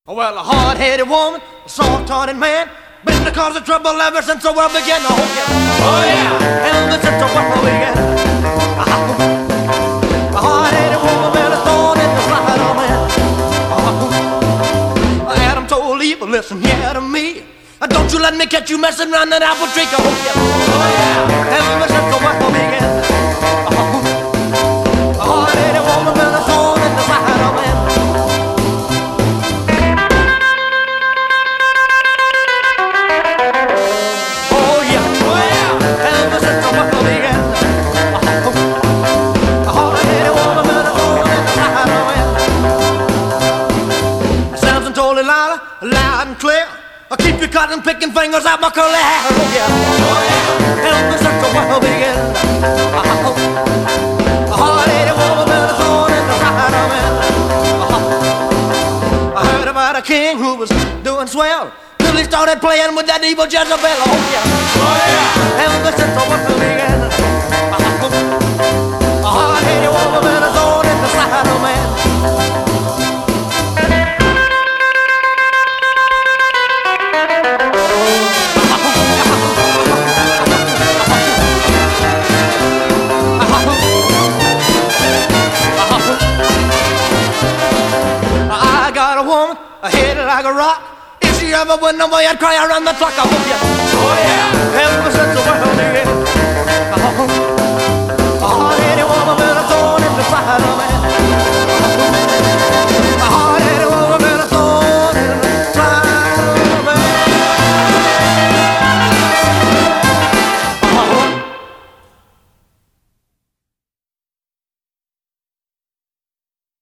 Well, a hard-headed woman, a soft-hearted man, been the cause of trouble ever since the world began. Oh yeah, ever since the world began. A hard-headed woman, been a thorn in the side of man. Adam told Eve, listen here to me. Don't you let me catch you messing around that apple tree. Oh yeah, ever since the world began. A hard-headed woman, been a thorn in the side of man. Loud and clear, I'll keep your cotton picking fingers out my curly hair. Oh yeah, help me set the world begin. A hard-headed woman with a thorn in the side of man. I heard about a king who was doing swell till he started playing with that evil Jezebel. Oh yeah, help me set the world begin. A hard-headed woman with a thorn in the side of man. Like a rock. If she ever went away, I'd cry around the clock. I hope you. Oh yeah, ever since the world began.